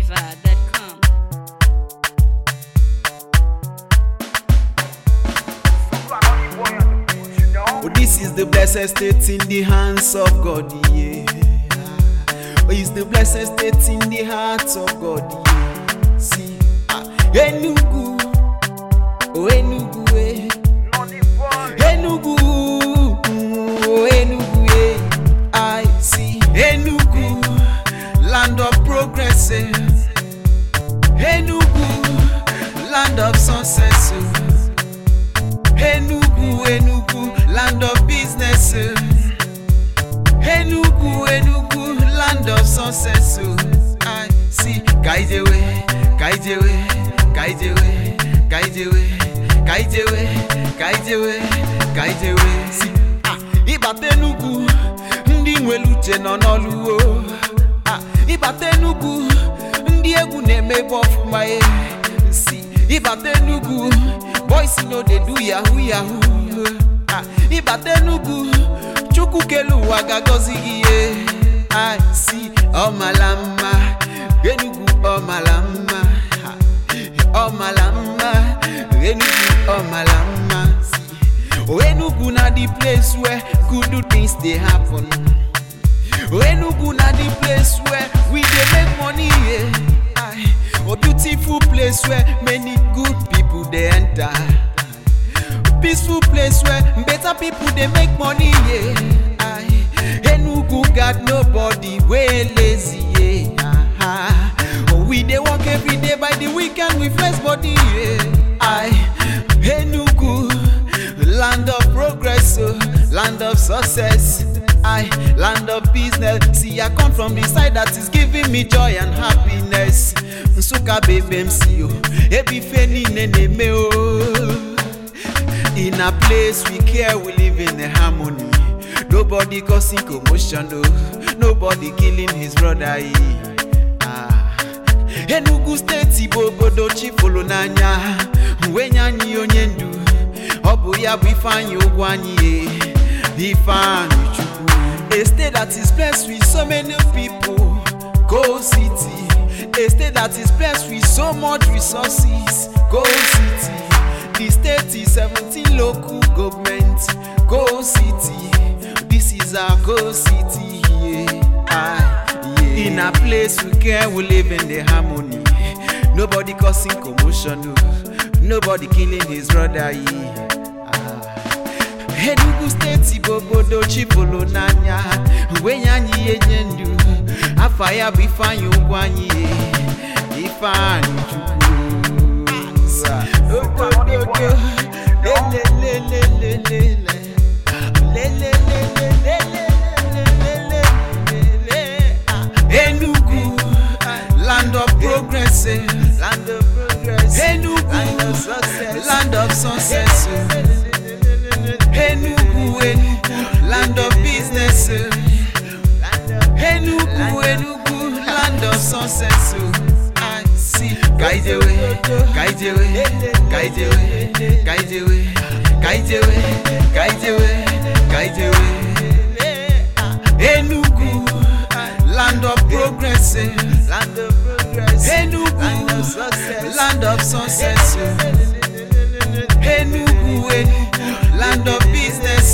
Flavor.com. Oh, this is the blessed state in the hands of God, yeah. Oh, it's the blessed state in the heart of God, yeah. See, Enugu, oh Enugu, Enugu, oh Enugu, I see Enugu, land of progress, Enugu, land of success, Enugu, Enugu, land of business, Enugu, Enugu, land of success. I see Kaijewe, Kaijewe, Kaijewe, Kaijewe, Kaijewe, Kaijewe, Kaijewe. See, Ibate Enugu, ndi nweluche no n'oluwo. Ibate Enugu, ndi egwu na-eme ọfụma. See, Ibate Enugu, boys know they do yahoo yahoo. Ibate Enugu, chukwu kelu wagagozi giye. I see Omalama, Enugu Omalama, Omalama, Enugu Omalama. Oh, Enugu na the place where good things they happen. Oh, Enugu na the place where we dey make money. Yeah. Oh, beautiful place where many good people they enter. Peaceful place where better people they make money. Yeah. Enugu got nobody way lazy. Yeah. Oh, we they work every day by the weekend with fresh body. Yeah. Enugu, land of progress, land of success. Land of business. See, I come from the side that is giving me joy and happiness. Nsuka baby MCO, ebi feni nene meo. In a place we care, we live in a harmony. Nobody causing commotion, no. Nobody killing his brother. Enugu State Ibobodo Chifolo Nanya, Wenyanyi Onyendu, Obuya Bifanyi Ogwanyi, Bifanyi Chukwu. A state that is blessed with so many people, Go City. A state that is blessed with so much resources, Go City. The state is 17 local governments, Go City. This is our Go City, yeah. In a place we care, we live in the harmony. Nobody causing commotion, no. Nobody killing his brother, yeah. Enugu State Ibobodo Chifolo Nanya, Wenyanyi Enyendu, Afaya Bifanyi Ogwanyi, Bifanyi Chukwu. Enugu, land of progress, land of progress. Enugu, land of success. Enugu, land of business. Enugu, Enugu, land of success. I see Kaijewe, Kaijewe, Kaijewe, Kaijewe, Kaijewe, Kaijewe, Kaijewe. Enugu, land of progress, land of progress. Enugu, land of success. Enugu, land of business.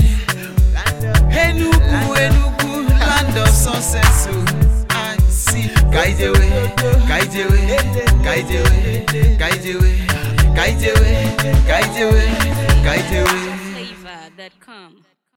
Enugu, Enugu, land of success. I see Kaijewe, Kaijewe, Kaijewe, Kaijewe, Kaijewe, Kaijewe, Kaijewe. Flavor.com.